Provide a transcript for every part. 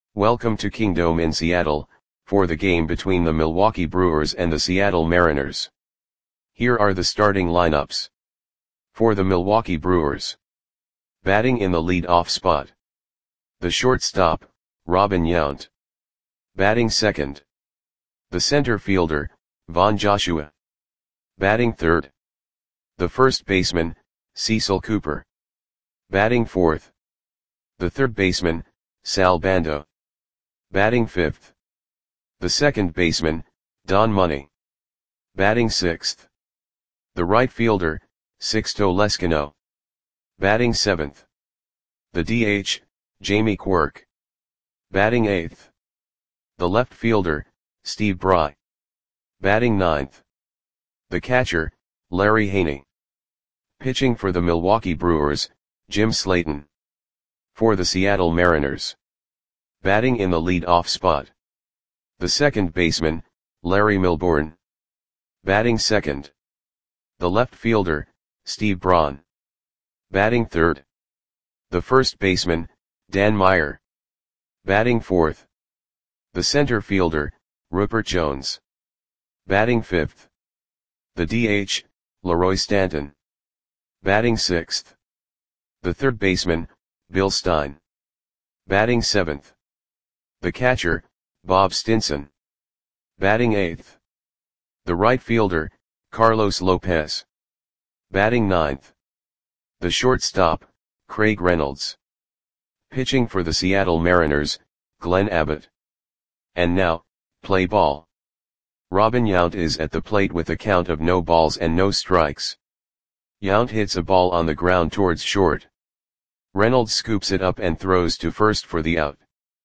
Welcome to Kingdome in Seattle, for the game between the Milwaukee Brewers and the Seattle Mariners. Here are the starting lineups. For the Milwaukee Brewers. Batting in the lead-off spot. The shortstop, Robin Yount. Batting second. The center fielder, Von Joshua. Batting third. The first baseman, Cecil Cooper. Batting fourth. The third baseman, Sal Bando. Batting fifth. The second baseman, Don Money. Batting sixth. The right fielder, Sixto Leskino. Batting seventh. The DH, Jamie Quirk. Batting eighth. The left fielder, Steve Bry. Batting ninth. The catcher, Larry Haney. Pitching for the Milwaukee Brewers, Jim Slayton. For the Seattle Mariners. Batting in the lead-off spot. The second baseman, Larry Milbourne. Batting second. The left fielder, Steve Braun. Batting third. The first baseman, Dan Meyer. Batting fourth. The center fielder, Rupert Jones. Batting fifth. The DH, Leroy Stanton. Batting sixth. The third baseman, Bill Stein. Batting seventh. The catcher, Bob Stinson. Batting eighth. The right fielder, Carlos Lopez. Batting ninth. The shortstop, Craig Reynolds. Pitching for the Seattle Mariners, Glenn Abbott. And now, play ball. Robin Yount is at the plate with a count of no balls and no strikes. Yount hits a ball on the ground towards short. Reynolds scoops it up and throws to first for the out.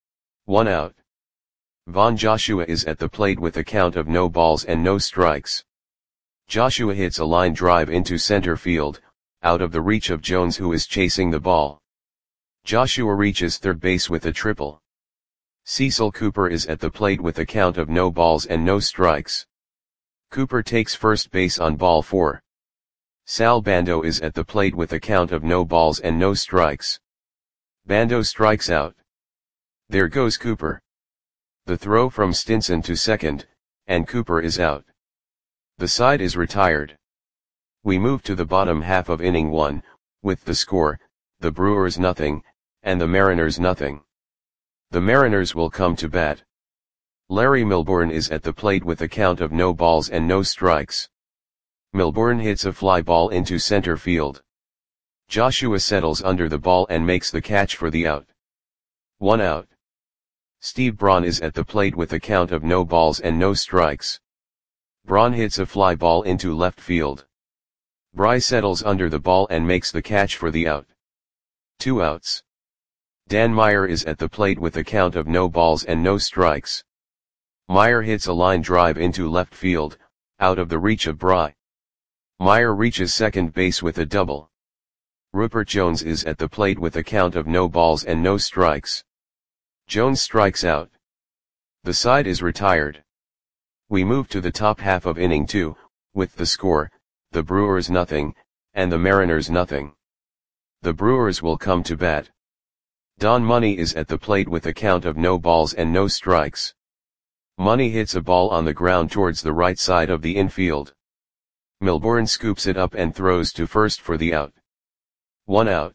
1 out. Von Joshua is at the plate with a count of no balls and no strikes. Joshua hits a line drive into center field, out of the reach of Jones, who is chasing the ball. Joshua reaches third base with a triple. Cecil Cooper is at the plate with a count of no balls and no strikes. Cooper takes first base on ball 4. Sal Bando is at the plate with a count of no balls and no strikes. Bando strikes out. There goes Cooper. The throw from Stinson to second, and Cooper is out. The side is retired. We move to the bottom half of inning 1, with the score, the Brewers nothing, and the Mariners nothing. The Mariners will come to bat. Larry Milbourne is at the plate with a count of no balls and no strikes. Milbourne hits a fly ball into center field. Joshua settles under the ball and makes the catch for the out. 1 out. Steve Braun is at the plate with a count of no balls and no strikes. Braun hits a fly ball into left field. Bry settles under the ball and makes the catch for the out. 2 outs. Dan Meyer is at the plate with a count of no balls and no strikes. Meyer hits a line drive into left field, out of the reach of Bry. Meyer reaches second base with a double. Rupert Jones is at the plate with a count of no balls and no strikes. Jones strikes out. The side is retired. We move to the top half of inning 2, with the score, the Brewers nothing, and the Mariners nothing. The Brewers will come to bat. Don Money is at the plate with a count of no balls and no strikes. Money hits a ball on the ground towards the right side of the infield. Milbourne scoops it up and throws to first for the out. 1 out.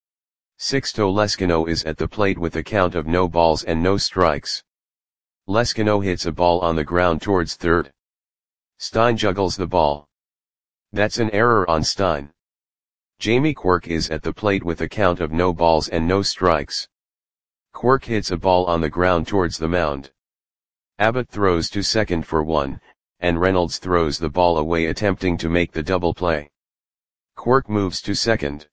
Sixto Leskino is at the plate with a count of no balls and no strikes. Leskino hits a ball on the ground towards third. Stein juggles the ball. That's an error on Stein. Jamie Quirk is at the plate with a count of no balls and no strikes. Quirk hits a ball on the ground towards the mound. Abbott throws to second for 1, and Reynolds throws the ball away attempting to make the double play. Quirk moves to second.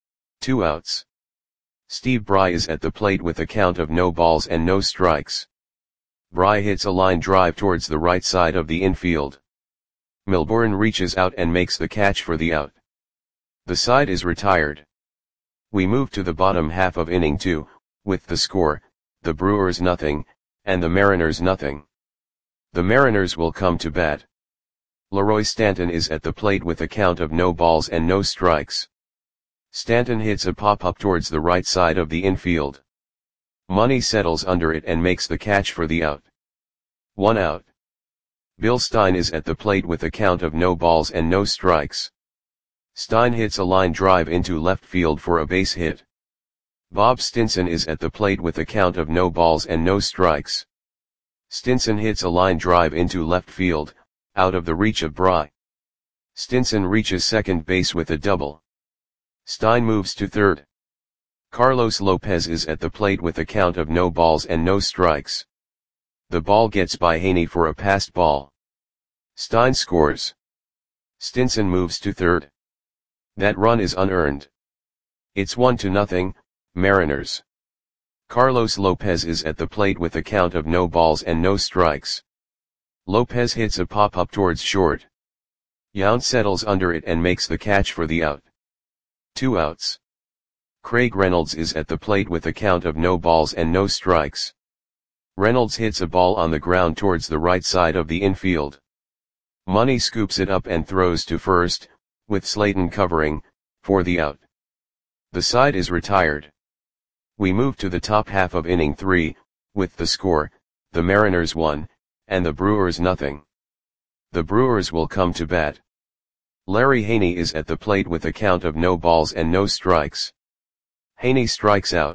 2 outs. Steve Bry is at the plate with a count of no balls and no strikes. Bry hits a line drive towards the right side of the infield. Milbourne reaches out and makes the catch for the out. The side is retired. We move to the bottom half of inning 2, with the score, the Brewers nothing, and the Mariners nothing. The Mariners will come to bat. Leroy Stanton is at the plate with a count of no balls and no strikes. Stanton hits a pop-up towards the right side of the infield. Money settles under it and makes the catch for the out. 1 out. Bill Stein is at the plate with a count of no balls and no strikes. Stein hits a line drive into left field for a base hit. Bob Stinson is at the plate with a count of no balls and no strikes. Stinson hits a line drive into left field, out of the reach of Bry. Stinson reaches second base with a double. Stein moves to third. Carlos Lopez is at the plate with a count of no balls and no strikes. The ball gets by Haney for a passed ball. Stein scores. Stinson moves to third. That run is unearned. It's 1-0, Mariners. Carlos Lopez is at the plate with a count of no balls and no strikes. Lopez hits a pop-up towards short. Yount settles under it and makes the catch for the out. 2 outs. Craig Reynolds is at the plate with a count of no balls and no strikes. Reynolds hits a ball on the ground towards the right side of the infield. Money scoops it up and throws to first, with Slayton covering, for the out. The side is retired. We move to the top half of inning 3, with the score, the Mariners 1, and the Brewers 0. The Brewers will come to bat. Larry Haney is at the plate with a count of no balls and no strikes. Haney strikes out.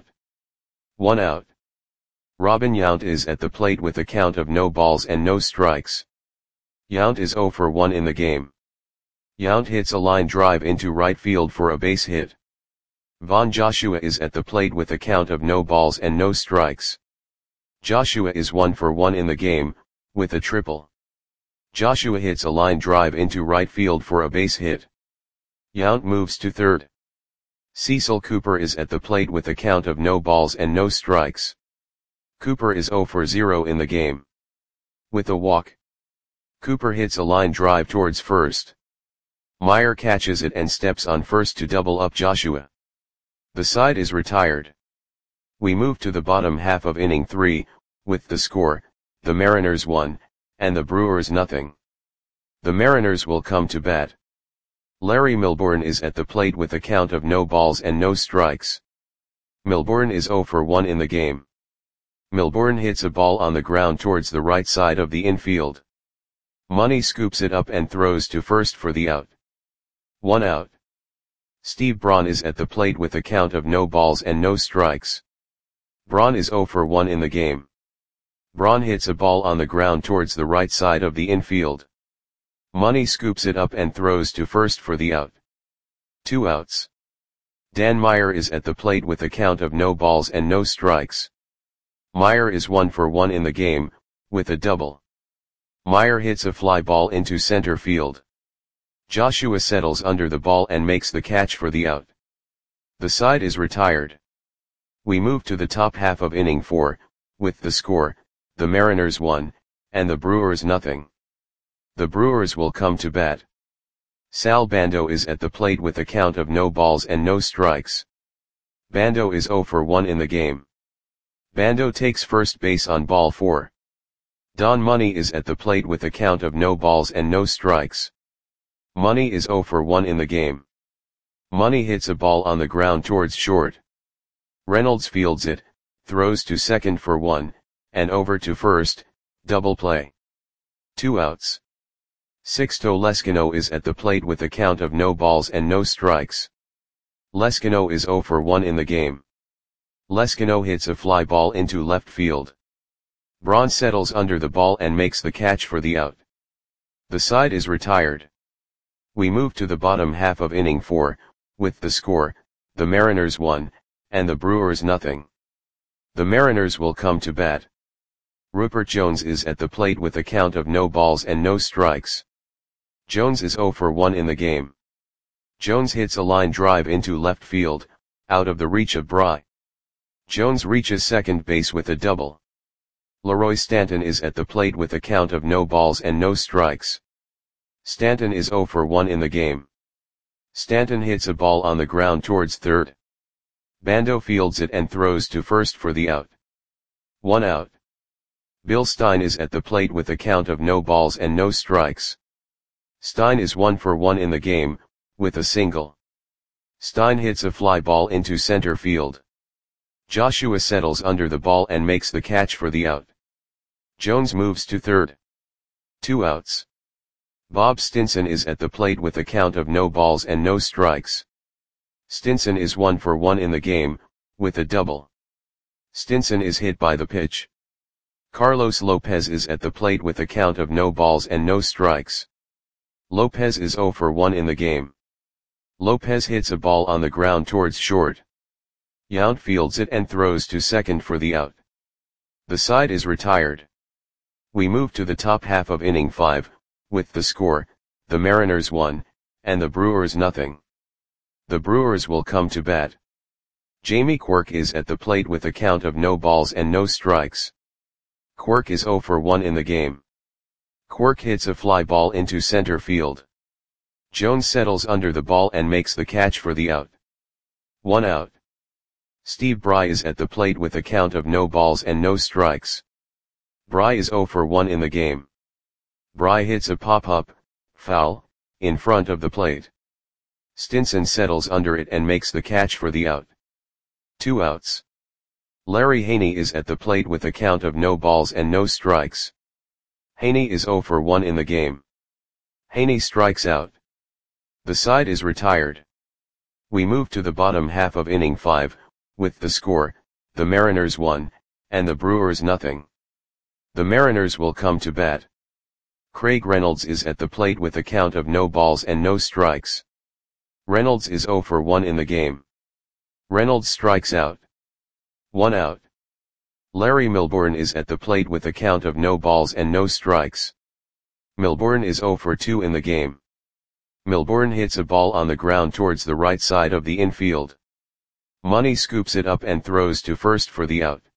1 out. Robin Yount is at the plate with a count of no balls and no strikes. Yount is 0 for 1 in the game. Yount hits a line drive into right field for a base hit. Von Joshua is at the plate with a count of no balls and no strikes. Joshua is 1 for 1 in the game, with a triple. Joshua hits a line drive into right field for a base hit. Yount moves to third. Cecil Cooper is at the plate with a count of no balls and no strikes. Cooper is 0 for 0 in the game. With a walk. Cooper hits a line drive towards first. Meyer catches it and steps on first to double up Joshua. The side is retired. We move to the bottom half of inning 3, with the score, the Mariners 1, and the Brewers 0. The Mariners will come to bat. Larry Milbourne is at the plate with a count of no balls and no strikes. Milbourne is 0 for 1 in the game. Milbourne hits a ball on the ground towards the right side of the infield. Money scoops it up and throws to first for the out. 1 out. Steve Braun is at the plate with a count of no balls and no strikes. Braun is 0 for 1 in the game. Braun hits a ball on the ground towards the right side of the infield. Money scoops it up and throws to first for the out. 2 outs. Dan Meyer is at the plate with a count of no balls and no strikes. Meyer is 1 for 1 in the game, with a double. Meyer hits a fly ball into center field. Joshua settles under the ball and makes the catch for the out. The side is retired. We move to the top half of inning 4, with the score, the Mariners 1, and the Brewers 0. The Brewers will come to bat. Sal Bando is at the plate with a count of no balls and no strikes. Bando is 0 for 1 in the game. Bando takes first base on ball 4. Don Money is at the plate with a count of no balls and no strikes. Money is 0 for 1 in the game. Money hits a ball on the ground towards short. Reynolds fields it, throws to second for 1, and over to first, double play. 2 outs. Sixto Leskino is at the plate with a count of no balls and no strikes. Leskino is 0 for 1 in the game. Leskino hits a fly ball into left field. Braun settles under the ball and makes the catch for the out. The side is retired. We move to the bottom half of inning 4, with the score, the Mariners 1, and the Brewers 0. The Mariners will come to bat. Rupert Jones is at the plate with a count of no balls and no strikes. Jones is 0 for 1 in the game. Jones hits a line drive into left field, out of the reach of Bry. Jones reaches second base with a double. Leroy Stanton is at the plate with a count of no balls and no strikes. Stanton is 0 for 1 in the game. Stanton hits a ball on the ground towards third. Bando fields it and throws to first for the out. 1 out. Bill Stein is at the plate with a count of no balls and no strikes. Stein is 1 for 1 in the game, with a single. Stein hits a fly ball into center field. Joshua settles under the ball and makes the catch for the out. Jones moves to third. 2 outs. Bob Stinson is at the plate with a count of no balls and no strikes. Stinson is 1 for 1 in the game, with a double. Stinson is hit by the pitch. Carlos Lopez is at the plate with a count of no balls and no strikes. Lopez is 0 for 1 in the game. Lopez hits a ball on the ground towards short. Yount fields it and throws to second for the out. The side is retired. We move to the top half of inning 5, with the score, the Mariners 1, and the Brewers nothing. The Brewers will come to bat. Jamie Quirk is at the plate with a count of no balls and no strikes. Quirk is 0 for 1 in the game. Quirk hits a fly ball into center field. Jones settles under the ball and makes the catch for the out. 1 out. Steve Bry is at the plate with a count of no balls and no strikes. Bry is 0 for 1 in the game. Bry hits a pop-up, foul, in front of the plate. Stinson settles under it and makes the catch for the out. 2 outs. Larry Haney is at the plate with a count of no balls and no strikes. Haney is 0 for 1 in the game. Haney strikes out. The side is retired. We move to the bottom half of inning 5, with the score, the Mariners 1, and the Brewers nothing. The Mariners will come to bat. Craig Reynolds is at the plate with a count of no balls and no strikes. Reynolds is 0 for 1 in the game. Reynolds strikes out. 1 out. Larry Milbourne is at the plate with a count of no balls and no strikes. Milbourne is 0 for 2 in the game. Milbourne hits a ball on the ground towards the right side of the infield. Money scoops it up and throws to first for the out.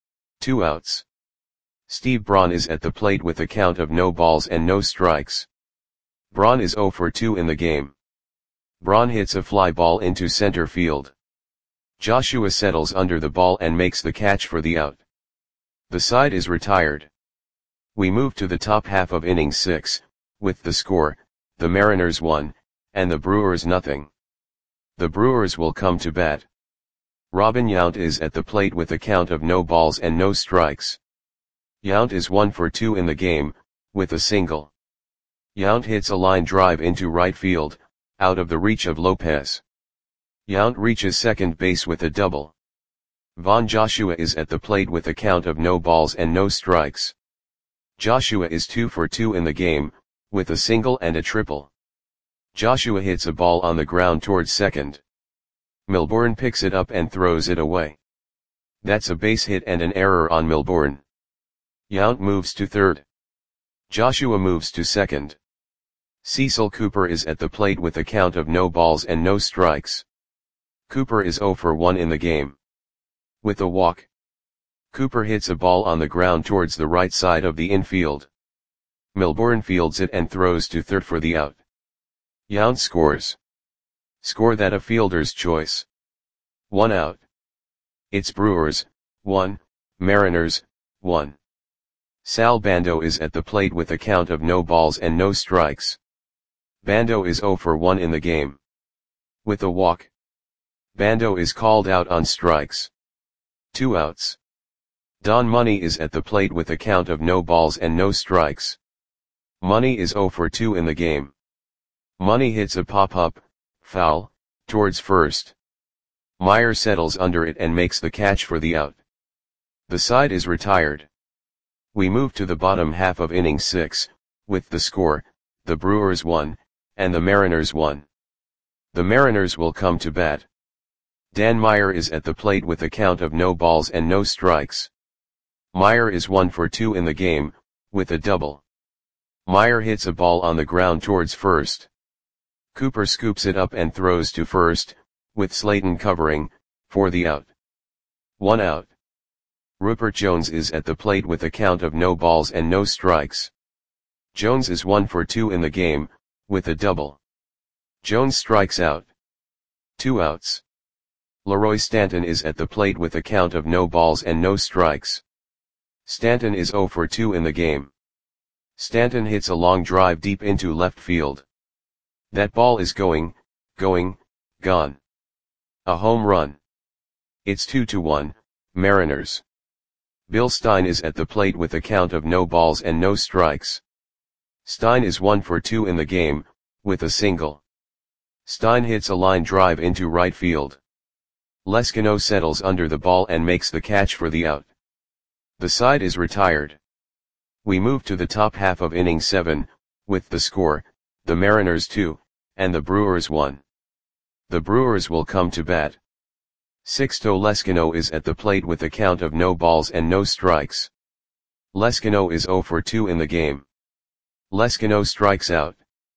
2 outs. Steve Braun is at the plate with a count of no balls and no strikes. Braun is 0 for 2 in the game. Braun hits a fly ball into center field. Joshua settles under the ball and makes the catch for the out. The side is retired. We move to the top half of inning 6, with the score, the Mariners 1, and the Brewers nothing. The Brewers will come to bat. Robin Yount is at the plate with a count of no balls and no strikes. Yount is 1 for 2 in the game, with a single. Yount hits a line drive into right field, out of the reach of Lopez. Yount reaches second base with a double. Von Joshua is at the plate with a count of no balls and no strikes. Joshua is 2 for 2 in the game, with a single and a triple. Joshua hits a ball on the ground towards second. Milbourne picks it up and throws it away. That's a base hit and an error on Milbourne. Yount moves to third. Joshua moves to second. Cecil Cooper is at the plate with a count of no balls and no strikes. Cooper is 0 for 1 in the game. With a walk. Cooper hits a ball on the ground towards the right side of the infield. Milbourne fields it and throws to third for the out. Yount scores. Score that a fielder's choice. 1 out. It's Brewers, 1, Mariners, 1. Sal Bando is at the plate with a count of no balls and no strikes. Bando is 0 for 1 in the game. With a walk. Bando is called out on strikes. 2 outs. Don Money is at the plate with a count of no balls and no strikes. Money is 0 for 2 in the game. Money hits a pop-up, foul, towards first. Meyer settles under it and makes the catch for the out. The side is retired. We move to the bottom half of inning 6, with the score, the Brewers 1, and the Mariners 1. The Mariners will come to bat. Dan Meyer is at the plate with a count of no balls and no strikes. Meyer is 1 for 2 in the game, with a double. Meyer hits a ball on the ground towards first. Cooper scoops it up and throws to first, with Slayton covering, for the out. 1 out. Rupert Jones is at the plate with a count of no balls and no strikes. Jones is 1 for 2 in the game, with a double. Jones strikes out. 2 outs. Leroy Stanton is at the plate with a count of no balls and no strikes. Stanton is 0 for 2 in the game. Stanton hits a long drive deep into left field. That ball is gone. A home run. It's 2-1, Mariners. Bill Stein is at the plate with a count of no balls and no strikes. Stein is 1 for 2 in the game, with a single. Stein hits a line drive into right field. Leskino settles under the ball and makes the catch for the out. The side is retired. We move to the top half of inning 7, with the score, the Mariners 2, and the Brewers 1. The Brewers will come to bat. Sixto Leskino is at the plate with a count of no balls and no strikes. Leskino is 0 for 2 in the game. Leskino strikes out.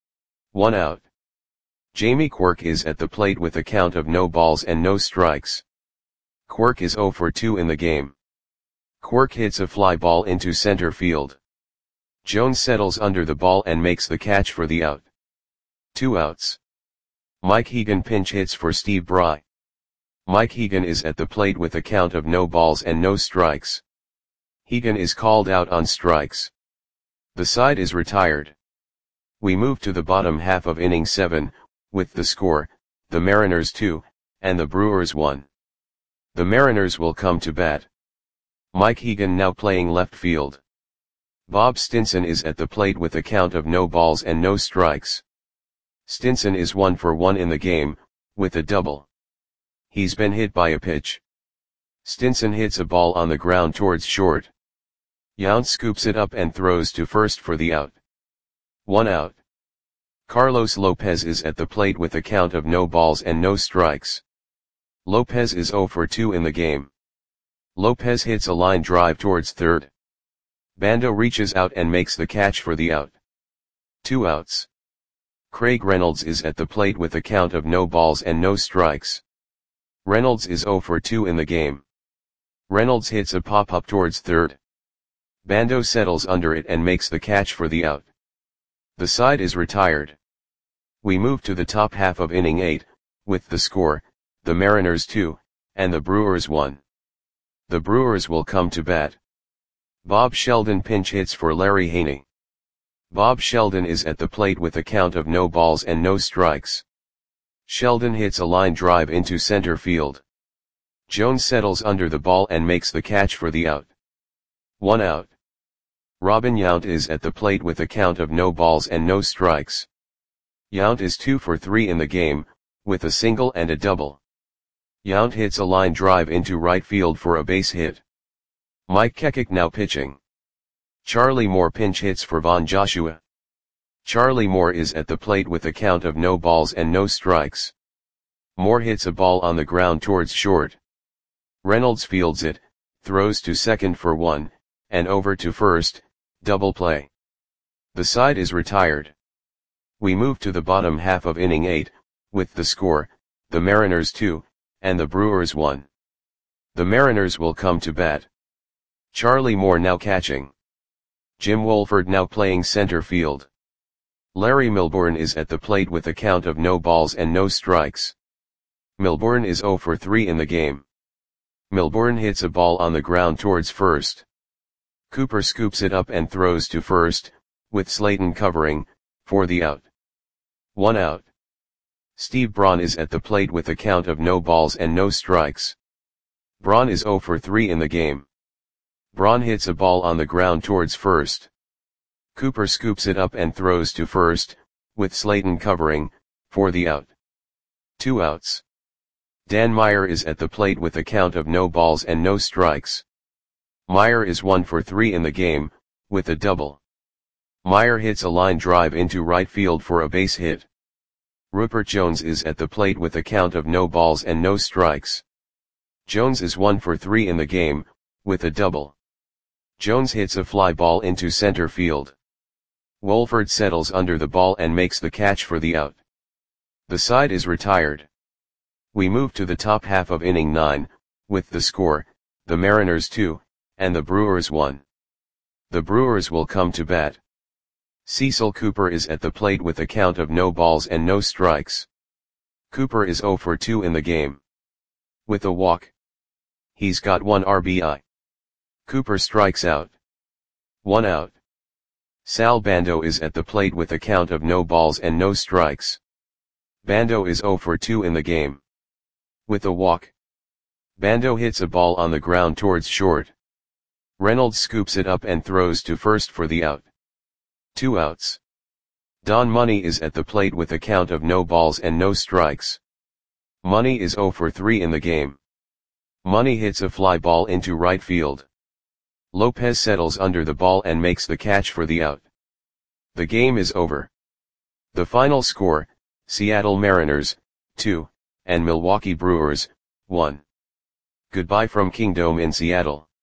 1 out. Jamie Quirk is at the plate with a count of no balls and no strikes. Quirk is 0 for 2 in the game. Quirk hits a fly ball into center field. Jones settles under the ball and makes the catch for the out. 2 outs. Mike Hegan pinch hits for Steve Bry. Mike Hegan is at the plate with a count of no balls and no strikes. Hegan is called out on strikes. The side is retired. We move to the bottom half of inning 7, with the score, the Mariners 2, and the Brewers 1. The Mariners will come to bat. Mike Hegan now playing left field. Bob Stinson is at the plate with a count of no balls and no strikes. Stinson is 1 for 1 in the game, with a double. He's been hit by a pitch. Stinson hits a ball on the ground towards short. Yount scoops it up and throws to first for the out. 1 out. Carlos Lopez is at the plate with a count of no balls and no strikes. Lopez is 0 for 2 in the game. Lopez hits a line drive towards third. Bando reaches out and makes the catch for the out. 2 outs. Craig Reynolds is at the plate with a count of no balls and no strikes. Reynolds is 0 for 2 in the game. Reynolds hits a pop-up towards third. Bando settles under it and makes the catch for the out. The side is retired. We move to the top half of inning 8, with the score, the Mariners 2, and the Brewers 1. The Brewers will come to bat. Bob Sheldon pinch hits for Larry Haney. Bob Sheldon is at the plate with a count of no balls and no strikes. Sheldon hits a line drive into center field. Jones settles under the ball and makes the catch for the out. 1 out. Robin Yount is at the plate with a count of no balls and no strikes. Yount is 2 for 3 in the game, with a single and a double. Yount hits a line drive into right field for a base hit. Mike Kekik now pitching. Charlie Moore pinch hits for Von Joshua. Charlie Moore is at the plate with a count of no balls and no strikes. Moore hits a ball on the ground towards short. Reynolds fields it, throws to second for 1, and over to first, double play. The side is retired. We move to the bottom half of inning 8, with the score, the Mariners 2, and the Brewers 1. The Mariners will come to bat. Charlie Moore now catching. Jim Wolford now playing center field. Larry Milbourne is at the plate with a count of no balls and no strikes. Milbourne is 0 for 3 in the game. Milbourne hits a ball on the ground towards first. Cooper scoops it up and throws to first, with Slayton covering, for the out. 1 out. Steve Braun is at the plate with a count of no balls and no strikes. Braun is 0 for 3 in the game. Braun hits a ball on the ground towards first. Cooper scoops it up and throws to first, with Slayton covering, for the out. 2 outs. Dan Meyer is at the plate with a count of no balls and no strikes. Meyer is 1 for 3 in the game, with a double. Meyer hits a line drive into right field for a base hit. Rupert Jones is at the plate with a count of no balls and no strikes. Jones is 1 for 3 in the game, with a double. Jones hits a fly ball into center field. Wolford settles under the ball and makes the catch for the out. The side is retired. We move to the top half of inning 9, with the score, the Mariners 2, and the Brewers 1. The Brewers will come to bat. Cecil Cooper is at the plate with a count of no balls and no strikes. Cooper is 0 for 2 in the game. With a walk. He's got 1 RBI. Cooper strikes out. 1 out. Sal Bando is at the plate with a count of no balls and no strikes. Bando is 0 for 2 in the game. With a walk. Bando hits a ball on the ground towards short. Reynolds scoops it up and throws to first for the out. 2 outs. Don Money is at the plate with a count of no balls and no strikes. Money is 0 for 3 in the game. Money hits a fly ball into right field. Lopez settles under the ball and makes the catch for the out. The game is over. The final score, Seattle Mariners, 2, and Milwaukee Brewers, 1. Goodbye from Kingdome in Seattle.